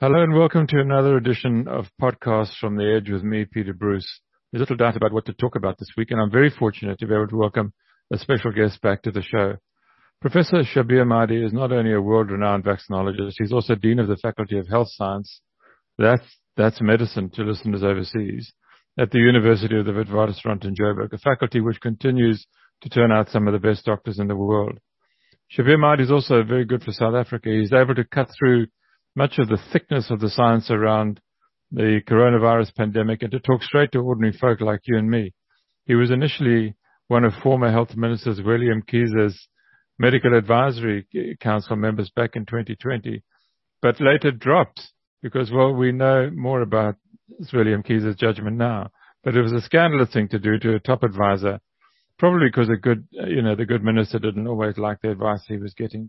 Hello and welcome to another edition of Podcasts from the Edge with me, Peter Bruce. There's little doubt about what to talk about this week, and I'm very fortunate to be able to welcome a special guest back to the show. Professor Shabir Madhi is not only a world-renowned vaccinologist, he's also Dean of the Faculty of Health Science, that's medicine to listeners overseas, at the University of the Witwatersrand in Joburg, a faculty which continues to turn out some of the best doctors in the world. Shabir Madhi is also very good for South Africa. He's able to cut through much of the thickness of the science around the coronavirus pandemic and to talk straight to ordinary folk like you and me. He was initially one of former Health Minister William Keyser's Medical Advisory Council members back in 2020, but later dropped because, well, we know more about William Keyser's judgment now. But it was a scandalous thing to do to a top advisor, probably because the good minister didn't always like the advice he was getting.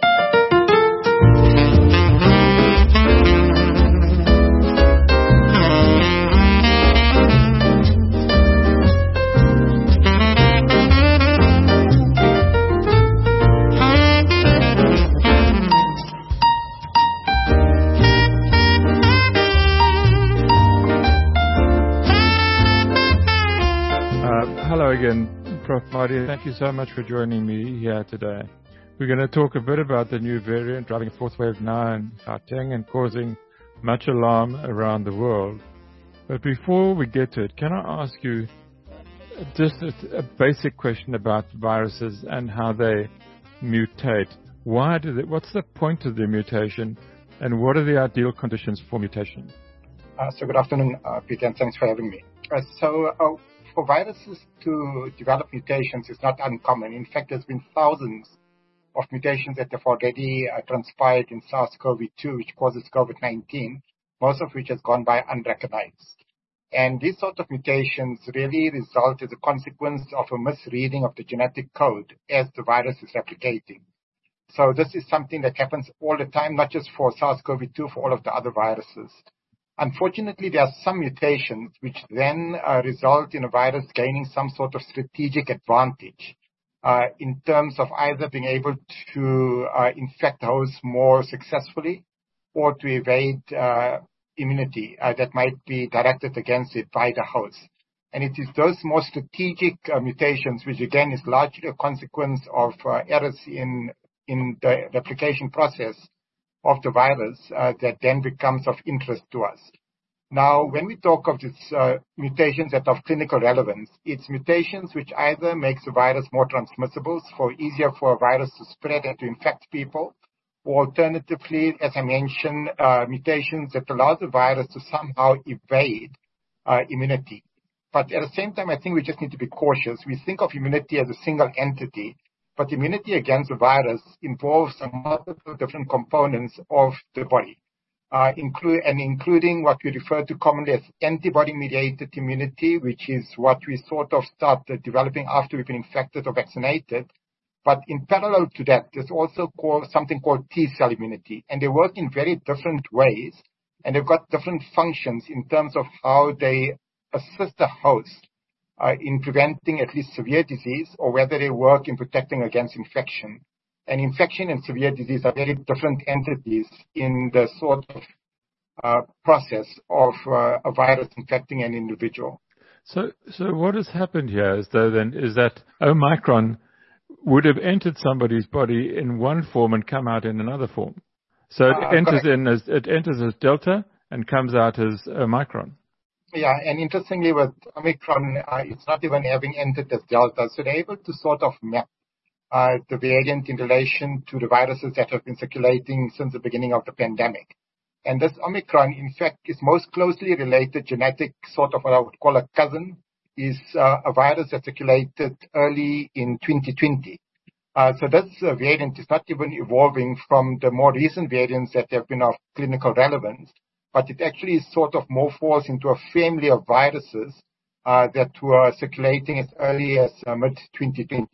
Hello again, Prof. Madhi. Thank you so much for joining me here today. We're going to talk a bit about the new variant driving a fourth wave now in Gauteng and causing much alarm around the world. But before we get to it, can I ask you just a basic question about viruses and how they mutate? What's the point of the mutation, and what are the ideal conditions for mutation? So good afternoon, Peter, and thanks for having me. For viruses to develop mutations is not uncommon. In fact, there's been thousands of mutations that have already transpired in SARS-CoV-2, which causes COVID-19, most of which has gone by unrecognized. And these sort of mutations really result as a consequence of a misreading of the genetic code as the virus is replicating. So this is something that happens all the time, not just for SARS-CoV-2, for all of the other viruses. Unfortunately, there are some mutations which then result in a virus gaining some sort of strategic advantage in terms of either being able to infect the host more successfully or to evade immunity that might be directed against it by the host. And it is those more strategic mutations, which again is largely a consequence of errors in the replication process of the virus that then becomes of interest to us. Now, when we talk of these mutations that are of clinical relevance, it's mutations which either makes the virus more transmissible, easier for a virus to spread and to infect people, or alternatively, as I mentioned, mutations that allow the virus to somehow evade immunity. But at the same time, I think we just need to be cautious. We think of immunity as a single entity, but immunity against the virus involves multiple different components of the body, including what we refer to commonly as antibody-mediated immunity, which is what we sort of start developing after we've been infected or vaccinated. But in parallel to that, there's also something called T-cell immunity, and they work in very different ways, and they've got different functions in terms of how they assist the host in preventing at least severe disease, or whether they work in protecting against infection. And infection and severe disease are very different entities in the sort of process of a virus infecting an individual. So what has happened here is that Omicron would have entered somebody's body in one form and come out in another form. So it enters as Delta and comes out as Omicron. Yeah, and interestingly with Omicron, it's not even having entered as Delta. So they're able to sort of map the variant in relation to the viruses that have been circulating since the beginning of the pandemic. And this Omicron, in fact, is most closely related genetic, sort of what I would call a cousin, is a virus that circulated early in 2020. So this variant is not even evolving from the more recent variants that have been of clinical relevance, but it actually sort of more falls into a family of viruses that were circulating as early as mid-2020.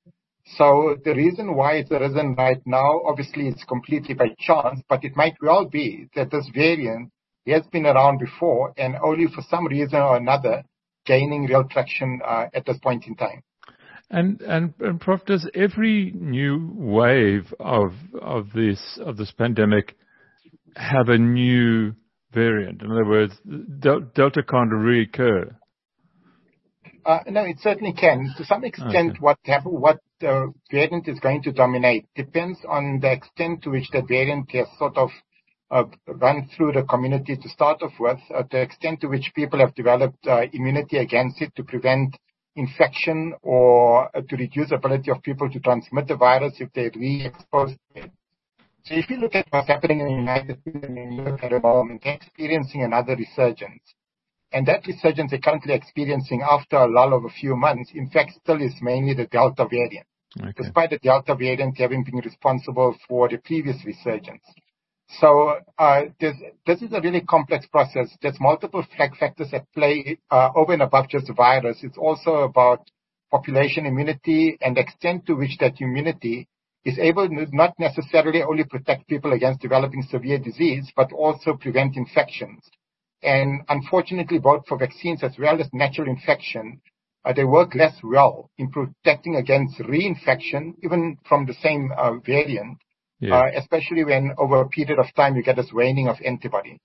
So the reason why it's arisen right now, obviously it's completely by chance, but it might well be that this variant has been around before and only for some reason or another gaining real traction at this point in time. And Prof, does every new wave of this pandemic have a new variant? In other words, Delta can't reoccur. No, it certainly can. To some extent, Okay. what variant is going to dominate depends on the extent to which the variant has sort of run through the community to start off with, the extent to which people have developed immunity against it to prevent infection or to reduce the ability of people to transmit the virus if they're re-exposed to it. So if you look at what's happening in the United Kingdom and Europe at the moment, they're experiencing another resurgence. And that resurgence they're currently experiencing after a lull of a few months, in fact, still is mainly the Delta variant, despite the Delta variant having been responsible for the previous resurgence. So this is a really complex process. There's multiple factors at play over and above just the virus. It's also about population immunity and the extent to which that immunity is able to not necessarily only protect people against developing severe disease, but also prevent infections. And unfortunately, both for vaccines as well as natural infection, they work less well in protecting against reinfection, even from the same variant, especially when over a period of time you get this waning of antibody.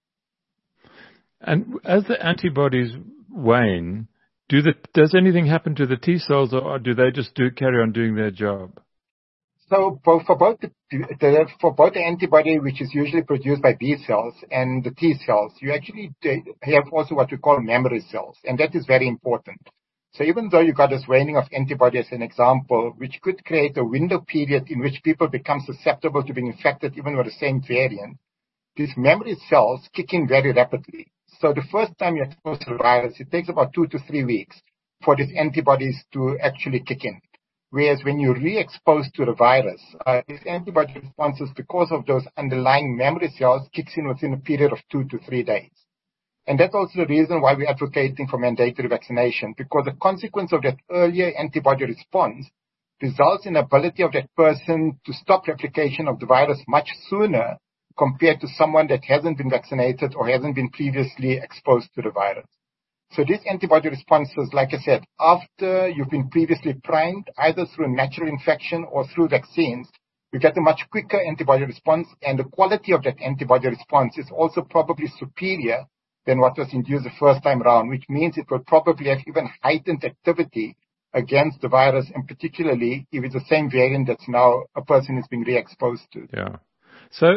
And as the antibodies wane, does anything happen to the T cells, or do they just carry on doing their job? So for both the antibody, which is usually produced by B cells, and the T cells, you actually have also what we call memory cells, and that is very important. So even though you got this waning of antibody as an example, which could create a window period in which people become susceptible to being infected even with the same variant, these memory cells kick in very rapidly. So the first time you're exposed to the virus, it takes about 2 to 3 weeks for these antibodies to actually kick in. Whereas when you're re-exposed to the virus, these antibody responses, because of those underlying memory cells, kicks in within a period of 2 to 3 days. And that's also the reason why we're advocating for mandatory vaccination, because the consequence of that earlier antibody response results in the ability of that person to stop replication of the virus much sooner compared to someone that hasn't been vaccinated or hasn't been previously exposed to the virus. So these antibody responses, like I said, after you've been previously primed, either through natural infection or through vaccines, you get a much quicker antibody response, and the quality of that antibody response is also probably superior than what was induced the first time around, which means it will probably have even heightened activity against the virus, and particularly if it's the same variant that's now a person is being re-exposed to. Yeah. So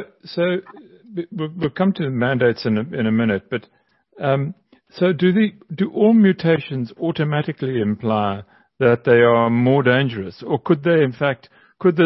we'll come to the mandates in a minute, but so do all mutations automatically imply that they are more dangerous, or could they, in fact, could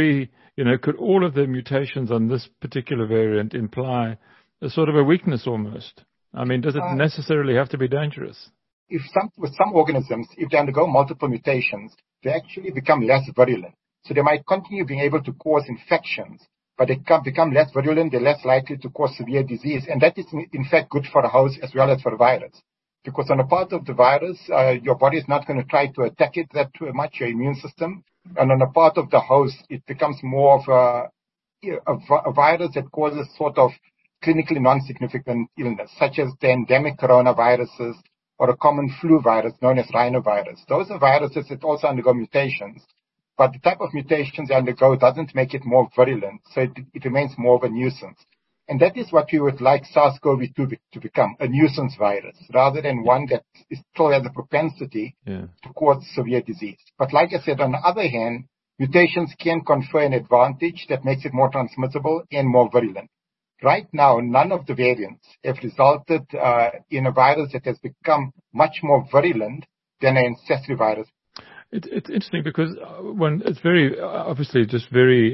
all of the mutations on this particular variant imply a sort of a weakness almost? I mean, does it necessarily have to be dangerous? With some organisms, if they undergo multiple mutations, they actually become less virulent. So they might continue being able to cause infections, but they become less virulent, they're less likely to cause severe disease. And that is, in fact, good for the host as well as for the virus. Because on a part of the virus, your body is not going to try to attack it that much, your immune system. And on a part of the host, it becomes more of a virus that causes sort of clinically non-significant illness, such as the endemic coronaviruses or a common flu virus known as rhinovirus. Those are viruses that also undergo mutations. But the type of mutations they undergo doesn't make it more virulent, so it remains more of a nuisance. And that is what we would like SARS-CoV-2 to become, a nuisance virus, rather than one that still has a propensity to cause severe disease. But like I said, on the other hand, mutations can confer an advantage that makes it more transmissible and more virulent. Right now, none of the variants have resulted in a virus that has become much more virulent than an ancestry virus. It's interesting because it's very obviously just very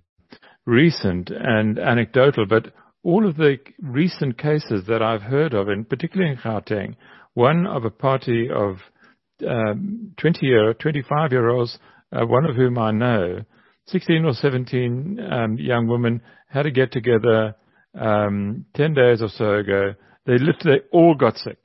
recent and anecdotal, but all of the recent cases that I've heard of, and particularly in Gauteng, one of a party of 25-year-olds, one of whom I know, 16 or 17 young women had a get-together 10 days or so ago. They all got sick,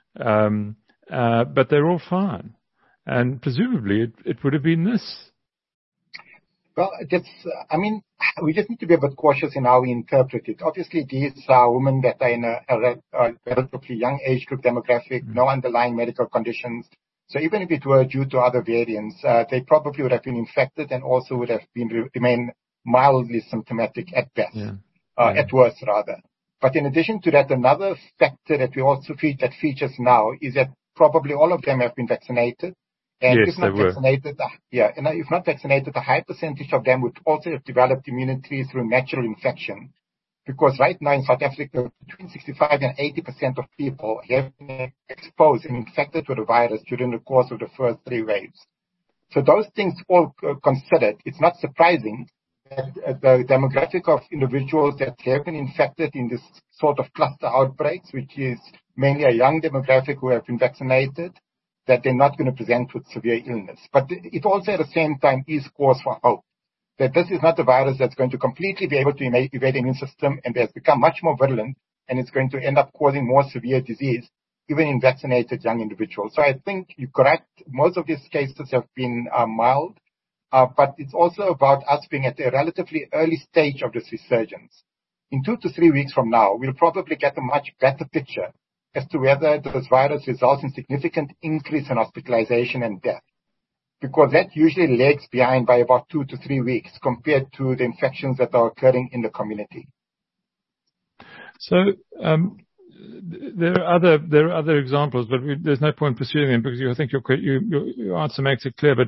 but they're all fine. And presumably it would have been this. Well, we just need to be a bit cautious in how we interpret it. Obviously, these are women that are in a relatively young age group demographic, no underlying medical conditions. So even if it were due to other variants, they probably would have been infected and also would have remained mildly symptomatic at best. Yeah. at worst rather. But in addition to that, another factor that we also that features now is that probably all of them have been vaccinated. And yes, if not vaccinated, and if not vaccinated, a high percentage of them would also have developed immunity through natural infection. Because right now in South Africa, between 65 and 80% of people have been exposed and infected with the virus during the course of the first 3 waves. So those things all considered, it's not surprising that the demographic of individuals that have been infected in this sort of cluster outbreaks, which is mainly a young demographic who have been vaccinated, that they're not going to present with severe illness. But it also at the same time is cause for hope that this is not a virus that's going to completely be able to evade the immune system and has become much more virulent, and it's going to end up causing more severe disease, even in vaccinated young individuals. So I think you're correct. Most of these cases have been mild, but it's also about us being at a relatively early stage of this resurgence. In 2 to 3 weeks from now, we'll probably get a much better picture as to whether this virus results in significant increase in hospitalization and death, because that usually lags behind by about 2 to 3 weeks compared to the infections that are occurring in the community. So there are other examples, but there's no point pursuing them because I think your answer makes it clear. But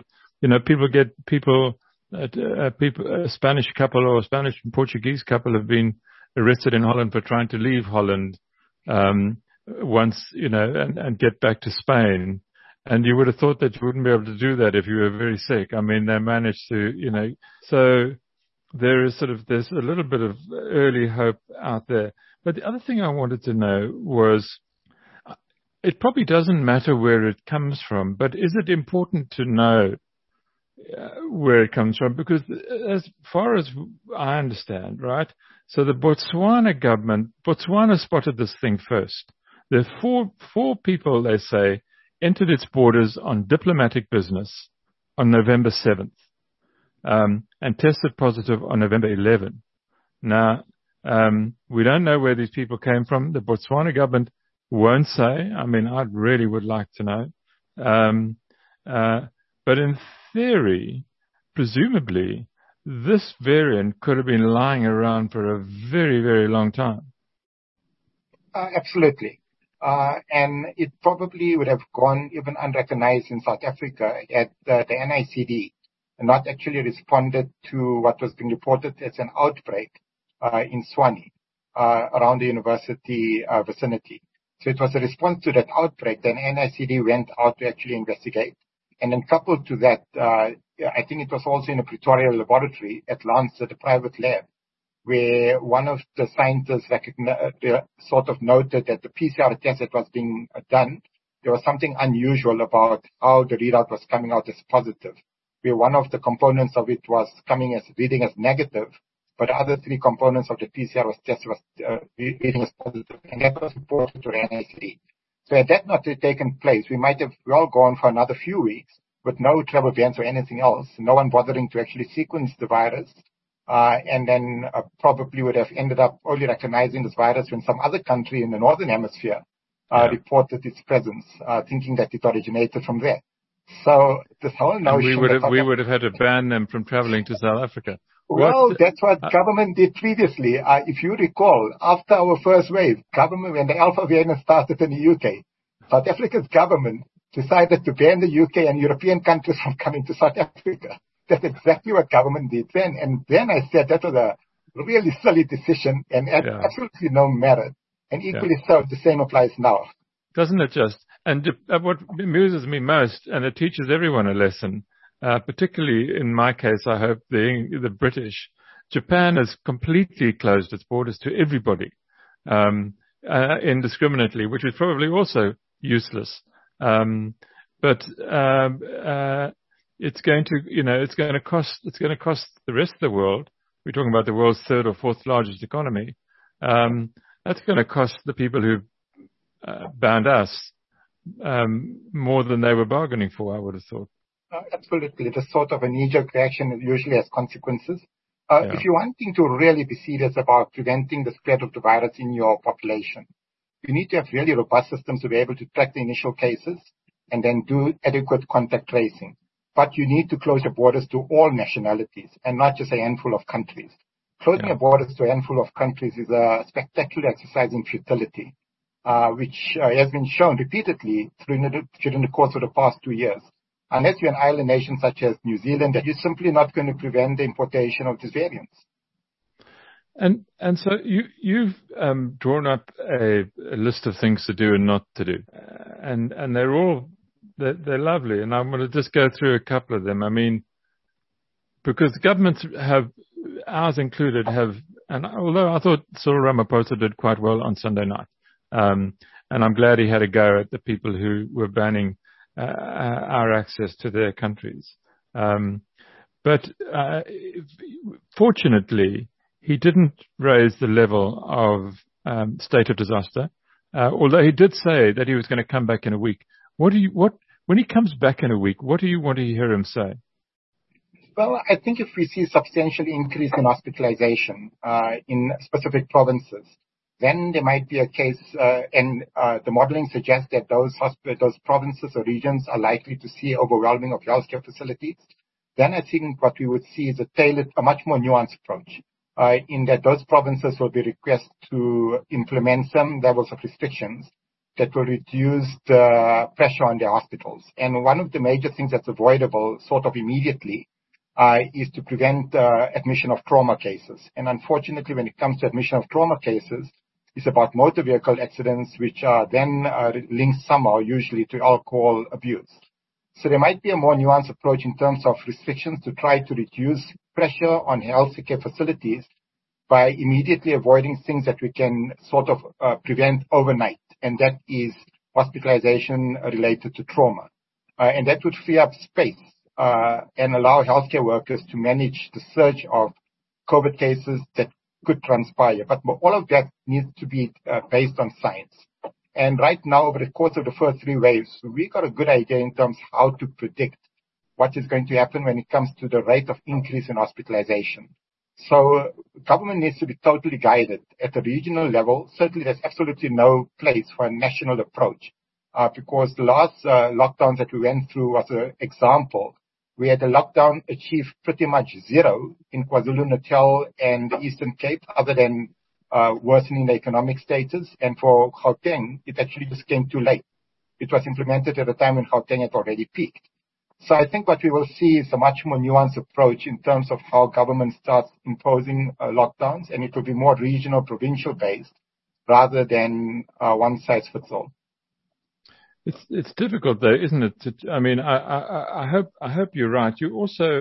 a Spanish couple or a Spanish and Portuguese couple have been arrested in Holland for trying to leave Holland once, and get back to Spain. And you would have thought that you wouldn't be able to do that if you were very sick. I mean, they managed to, so there's a little bit of early hope out there. But the other thing I wanted to know was, it probably doesn't matter where it comes from, but is it important to know where it comes from? Because as far as I understand, right, so the Botswana spotted this thing first. There are four people, they say, entered its borders on diplomatic business on November 7th, and tested positive on November 11th. Now, we don't know where these people came from. The Botswana government won't say. I mean, I really would like to know. But in theory, presumably, this variant could have been lying around for a very, very long time. Absolutely. And it probably would have gone even unrecognized in South Africa at the NICD, and not actually responded to what was being reported as an outbreak in Tshwane, around the university vicinity. So it was a response to that outbreak. Then NICD went out to actually investigate. And then coupled to that, I think it was also in a Pretoria laboratory at Lancet, a private lab, where one of the scientists sort of noted that the PCR test that was being done, there was something unusual about how the readout was coming out as positive, where one of the components of it was reading as negative, but the other 3 components of the PCR test was reading as positive, and that was reported to the NICD. So had that not taken place, we all gone for another few weeks with no travel bans or anything else, no one bothering to actually sequence the virus, and then probably would have ended up only recognizing this virus when some other country in the northern hemisphere reported its presence, thinking that it originated from there. So this whole notion... We would have had to ban them from traveling to South Africa. Well, that's what government did previously. If you recall, after our first wave, when the Alpha variant started in the UK, South Africa's government decided to ban the UK and European countries from coming to South Africa. That's exactly what government did then. And then I said that was a really silly decision and absolutely no merit. And equally so, the same applies now. Doesn't it just? And what amuses me most, and it teaches everyone a lesson, particularly in my case, I hope the British, Japan has completely closed its borders to everybody, indiscriminately, which is probably also useless. But it's going to cost the rest of the world. We're talking about the world's 3rd or 4th largest economy. That's going to cost the people who bound us more than they were bargaining for, I would have thought. Absolutely. The sort of a knee-jerk reaction usually has consequences. If you're wanting to really be serious about preventing the spread of the virus in your population, you need to have really robust systems to be able to track the initial cases and then do adequate contact tracing. But you need to close your borders to all nationalities and not just a handful of countries. Closing your borders to a handful of countries is a spectacular exercise in futility, which has been shown repeatedly during the course of the past 2 years. Unless you're an island nation such as New Zealand, you're simply not going to prevent the importation of these variants. And so you've drawn up a list of things to do and not to do, and they're lovely. And I'm going to just go through a couple of them. I mean, because the governments have, ours included, and although I thought Cyril Ramaphosa did quite well on Sunday night, and I'm glad he had a go at the people who were banning our access to their countries. But fortunately, he didn't raise the level of state of disaster, although he did say that he was going to come back in a week. When he comes back in a week, what do you want to hear him say? Well, I think if we see a substantial increase in hospitalization in specific provinces, then there might be a case, and the modeling suggests that those provinces or regions are likely to see overwhelming of healthcare facilities. Then I think what we would see is a much more nuanced approach, in that those provinces will be requested to implement some levels of restrictions that will reduce the pressure on their hospitals. And one of the major things that's avoidable sort of immediately is to prevent admission of trauma cases. And unfortunately, when it comes to admission of trauma cases, it's about motor vehicle accidents, which are then linked somehow usually to alcohol abuse. So there might be a more nuanced approach in terms of restrictions to try to reduce pressure on healthcare facilities by immediately avoiding things that we can sort of prevent overnight, and that is hospitalization related to trauma. And that would free up space and allow healthcare workers to manage the surge of COVID cases that could transpire. But all of that needs to be based on science. And right now, over the course of the first 3 waves, we got a good idea in terms of how to predict what is going to happen when it comes to the rate of increase in hospitalization. So government needs to be totally guided at a regional level. Certainly, there's absolutely no place for a national approach because the last lockdowns that we went through was an example. We had a lockdown achieve pretty much zero in KwaZulu-Natal and the Eastern Cape, other than worsening the economic status. And for Gauteng, it actually just came too late. It was implemented at a time when Gauteng had already peaked. So I think what we will see is a much more nuanced approach in terms of how government starts imposing lockdowns, and it will be more regional, provincial based rather than one size fits all. It's difficult though, isn't it? I mean, I hope you're right. You also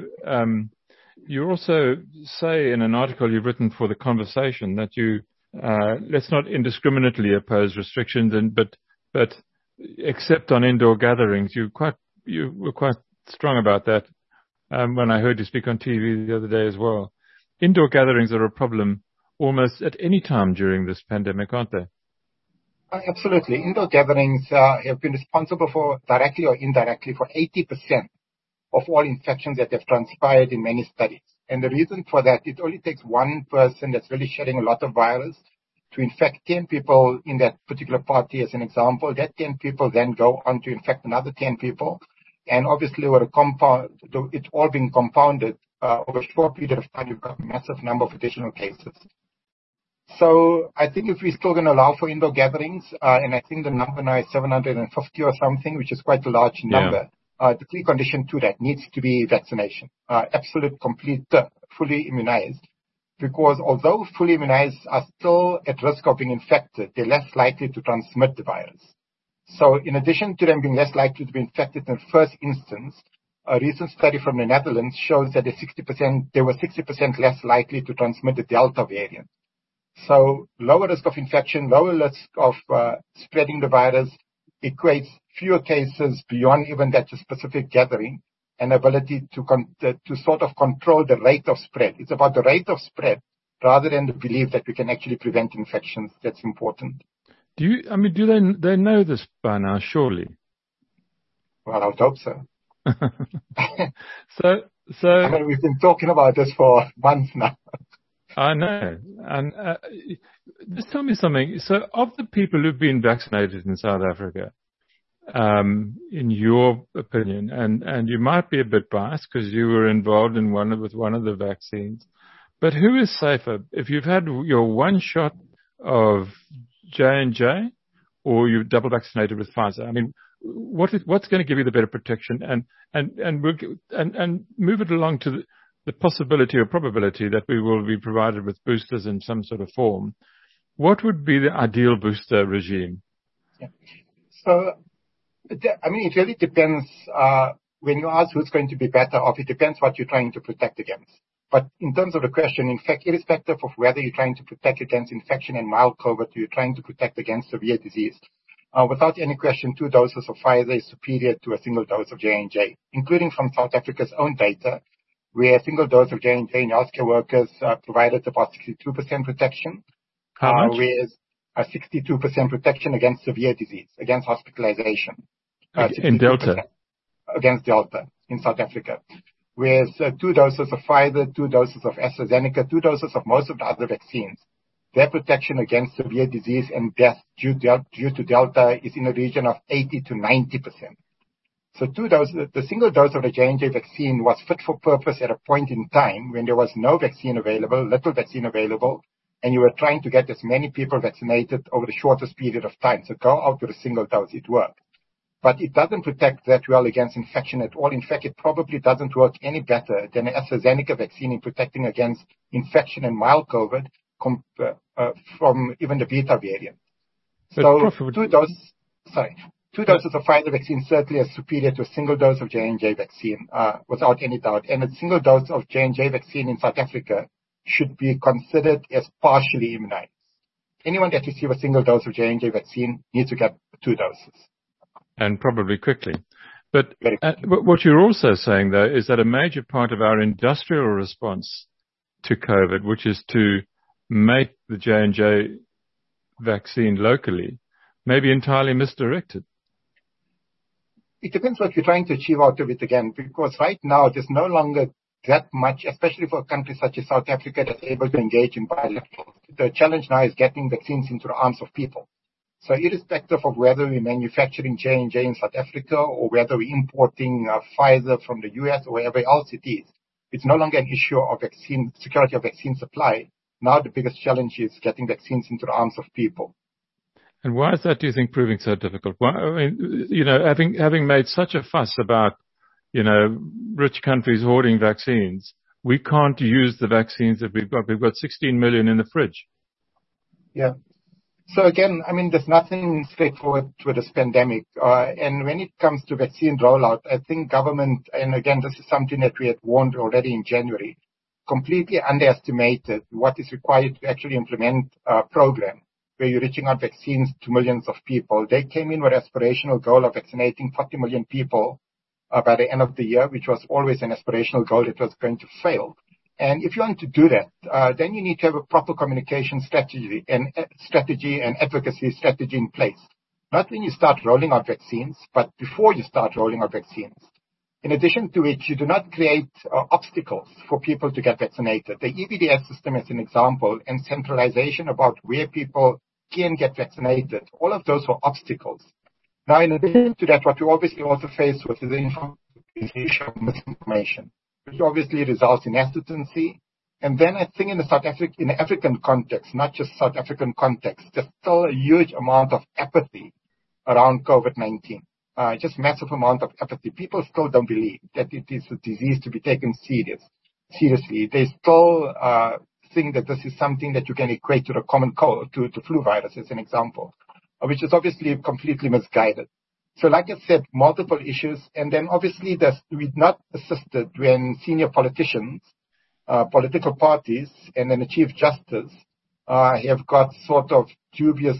say in an article you've written for The Conversation that you let's not indiscriminately oppose restrictions, but except on indoor gatherings. You were quite strong about that when I heard you speak on TV the other day as well. Indoor gatherings are a problem almost at any time during this pandemic, aren't they? Absolutely. Indoor gatherings have been responsible for, directly or indirectly, for 80% of all infections that have transpired in many studies. And the reason for that, it only takes one person that's really shedding a lot of virus to infect 10 people in that particular party, as an example. That 10 people then go on to infect another 10 people. And obviously, it's all being compounded over a short period of time. You've got a massive number of additional cases. So I think if we're still going to allow for indoor gatherings, and I think the number now is 750 or something, which is quite a large number, the precondition to that needs to be vaccination, absolute, complete, fully immunized. Because although fully immunized are still at risk of being infected, they're less likely to transmit the virus. So in addition to them being less likely to be infected in the first instance, a recent study from the Netherlands shows that they were 60% less likely to transmit the Delta variant. So lower risk of infection, lower risk of spreading the virus equates fewer cases beyond even that specific gathering, and ability to sort of control the rate of spread. It's about the rate of spread rather than the belief that we can actually prevent infections. That's important. Do they know this by now, surely? Well, I would hope so. So I mean, we've been talking about this for months now. I know. And just tell me something. So of the people who've been vaccinated in South Africa, in your opinion, and you might be a bit biased because you were involved in one of the vaccines, But who is safer? If you've had your one shot of J&J or you're double vaccinated with Pfizer, I mean, what's going to give you the better protection? And move it along to the possibility or probability that we will be provided with boosters in some sort of form. What would be the ideal booster regime? Yeah. So, I mean, it really depends. When you ask who's going to be better off, it depends what you're trying to protect against. But in terms of the question, in fact, irrespective of whether you're trying to protect against infection and mild COVID, or you're trying to protect against severe disease, without any question, 2 doses of Pfizer is superior to a single dose of J&J, including from South Africa's own data, where a single dose of J&J in healthcare workers provided about 62% protection. How much? Whereas a 62% protection against severe disease, against hospitalization. In Delta? Against Delta in South Africa. Whereas 2 doses of Pfizer, 2 doses of AstraZeneca, 2 doses of most of the other vaccines, their protection against severe disease and death due to Delta is in the region of 80 to 90%. So 2 doses, the single dose of the J&J vaccine was fit for purpose at a point in time when there was no vaccine available, little vaccine available, and you were trying to get as many people vaccinated over the shortest period of time. So go out with a single dose. It worked. But it doesn't protect that well against infection at all. In fact, it probably doesn't work any better than the AstraZeneca vaccine in protecting against infection and mild COVID from even the Beta variant. So 2 doses of Pfizer vaccine certainly is superior to a single dose of J&J vaccine, without any doubt. And a single dose of J&J vaccine in South Africa should be considered as partially immunized. Anyone that receives a single dose of J&J vaccine needs to get 2 doses. And probably quickly. But what you're also saying, though, is that a major part of our industrial response to COVID, which is to make the J&J vaccine locally, may be entirely misdirected. It depends what you're trying to achieve out of it again, because right now there's no longer that much, especially for a country such as South Africa that's able to engage in bilateral. The challenge now is getting vaccines into the arms of people. So irrespective of whether we're manufacturing J&J in South Africa or whether we're importing Pfizer from the US or wherever else it is, it's no longer an issue of vaccine security of vaccine supply. Now the biggest challenge is getting vaccines into the arms of people. And why is that, do you think, proving so difficult? Why, I mean, having made such a fuss about, rich countries hoarding vaccines, we can't use the vaccines that we've got. We've got 16 million in the fridge. Yeah. So again, I mean, there's nothing straightforward with this pandemic. And when it comes to vaccine rollout, I think government, and again, this is something that we had warned already in January, completely underestimated what is required to actually implement a program where you're reaching out vaccines to millions of people. They came in with an aspirational goal of vaccinating 40 million people by the end of the year, which was always an aspirational goal that was going to fail. And if you want to do that, then you need to have a proper communication strategy and advocacy strategy in place. Not when you start rolling out vaccines, but before you start rolling out vaccines. In addition to which, you do not create obstacles for people to get vaccinated. The EBDS system is an example, and centralization about where people can get vaccinated. All of those were obstacles. Now, in addition to that, what we obviously also face with is the issue of misinformation, which obviously results in hesitancy. And then I think in the African context, not just South African context, there's still a huge amount of apathy around COVID-19. Just massive amount of apathy. People still don't believe that it is a disease to be taken seriously. They still think that this is something that you can equate to the common cold, to flu virus as an example, which is obviously completely misguided. So like I said, multiple issues. And then obviously we're not assisted when senior politicians, political parties, and then the Chief Justice have got sort of dubious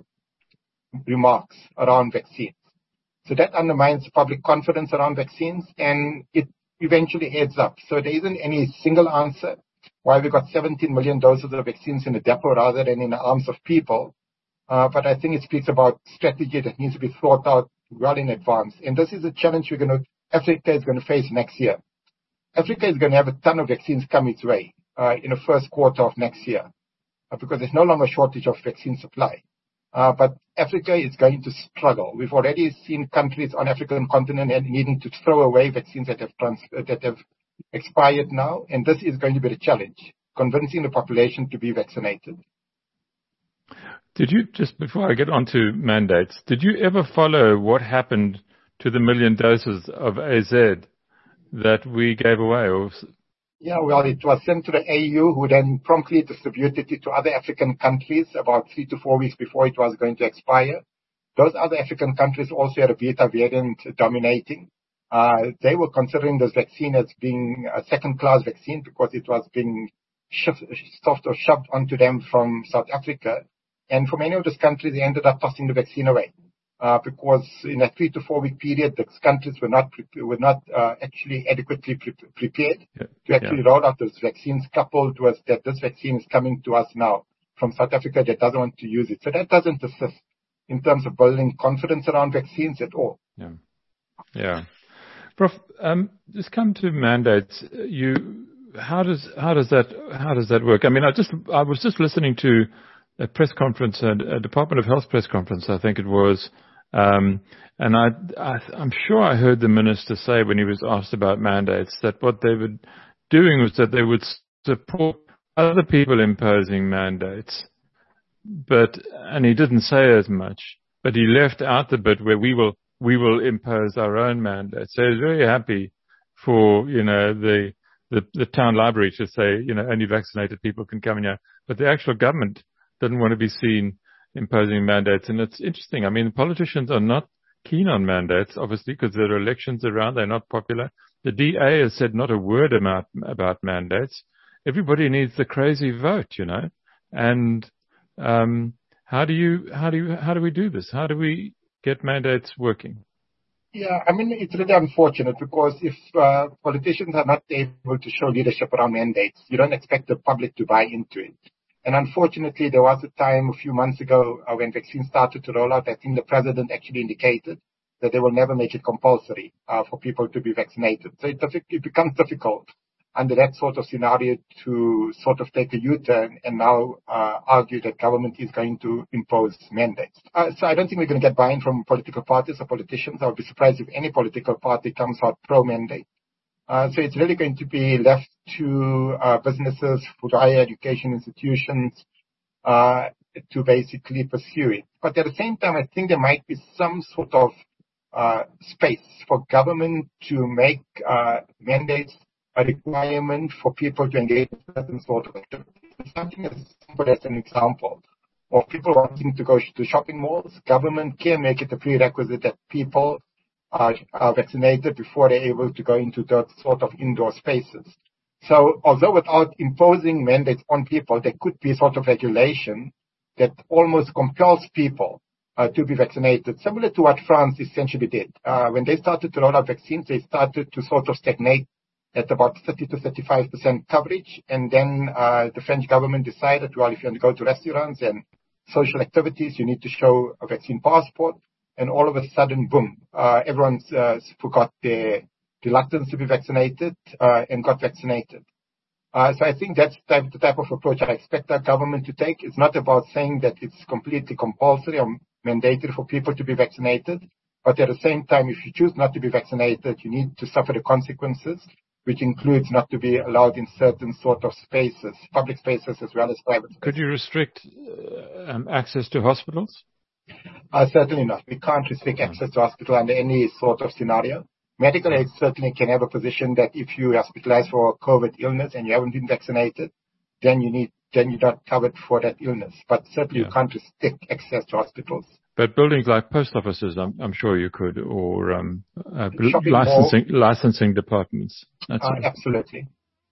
remarks around vaccines. So that undermines public confidence around vaccines, and it eventually adds up. So there isn't any single answer why we got 17 million doses of vaccines in the depot rather than in the arms of people. But I think it speaks about strategy that needs to be thought out well in advance. And this is a challenge Africa is going to face next year. Africa is going to have a ton of vaccines come its way in the first quarter of next year because there's no longer a shortage of vaccine supply. But Africa is going to struggle. We've already seen countries on African continent needing to throw away vaccines that have expired now, and this is going to be the challenge. convincing the population to be vaccinated. Did you, just before I get on to mandates, did you ever follow what happened to the 1 million doses of AZ that we gave away? Yeah, well, it was sent to the AU, who then promptly distributed it to other African countries about 3 to 4 weeks before it was going to expire. Those other African countries also had a beta variant dominating. They were considering this vaccine as being a second-class vaccine because it was being shoved onto them from South Africa. And for many of those countries, they ended up tossing the vaccine away because in a 3 to 4 week period, the countries were not actually adequately prepared to actually roll out those vaccines, coupled with that this vaccine is coming to us now from South Africa that doesn't want to use it. So that doesn't assist in terms of building confidence around vaccines at all. Yeah. Prof, just come to mandates. How does that work? I mean, I was just listening to a press conference, a Department of Health press conference, I think it was, and I'm sure I heard the minister say when he was asked about mandates that what they were doing was that they would support other people imposing mandates, and he didn't say as much, but he left out the bit where we will impose our own mandates. So he was very happy for, the town library to say, only vaccinated people can come in here, but the actual government didn't want to be seen imposing mandates. And it's interesting. I mean, politicians are not keen on mandates, obviously, because there are elections around. They're not popular. The DA has said not a word about mandates. Everybody needs the crazy vote, And how do we do this? How do we get mandates working? Yeah, I mean, it's really unfortunate because if politicians are not able to show leadership around mandates, you don't expect the public to buy into it. And unfortunately, there was a time a few months ago when vaccines started to roll out. I think the president actually indicated that they will never make it compulsory for people to be vaccinated. So it becomes difficult under that sort of scenario to sort of take a U-turn and now argue that government is going to impose mandates. So I don't think we're going to get buy-in from political parties or politicians. I would be surprised if any political party comes out pro-mandate. So it's really going to be left to businesses, for higher education institutions, to basically pursue it. But at the same time, I think there might be some sort of space for government to make mandates a requirement for people to engage in certain sort of activities. Something as simple as an example of people wanting to go to shopping malls. Government can make it a prerequisite that people are vaccinated before they're able to go into those sort of indoor spaces. So although without imposing mandates on people, there could be sort of regulation that almost compels people to be vaccinated, similar to what France essentially did. When they started to roll out vaccines, they started to sort of stagnate at about 30 to 35% coverage. And then the French government decided, well, if you want to go to restaurants and social activities, you need to show a vaccine passport. And all of a sudden, boom, everyone's forgot their reluctance to be vaccinated and got vaccinated. So I think that's the type of approach I expect our government to take. It's not about saying that it's completely compulsory or mandated for people to be vaccinated. But at the same time, if you choose not to be vaccinated, you need to suffer the consequences, which includes not to be allowed in certain sort of spaces, public spaces as well as private spaces. Could you restrict access to hospitals? Certainly not. We can't restrict access to hospital under any sort of scenario. Medical aid certainly can have a position that if you are hospitalized for COVID illness and you haven't been vaccinated, then you're not covered for that illness. But certainly you can't restrict access to hospitals. But buildings like post offices, I'm sure you could, or licensing departments. Absolutely.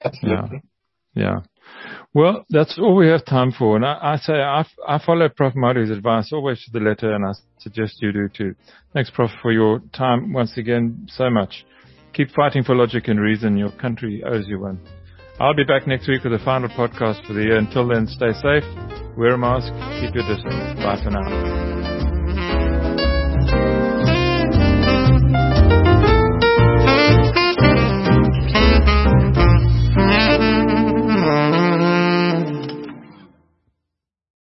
Yeah. Well, that's all we have time for. And I follow Prof. Madu's advice always to the letter, and I suggest you do too. Thanks, Prof, for your time once again so much. Keep fighting for logic and reason. Your country owes you one. I'll be back next week with the final podcast for the year. Until then, stay safe, wear a mask, keep your distance. Bye for now.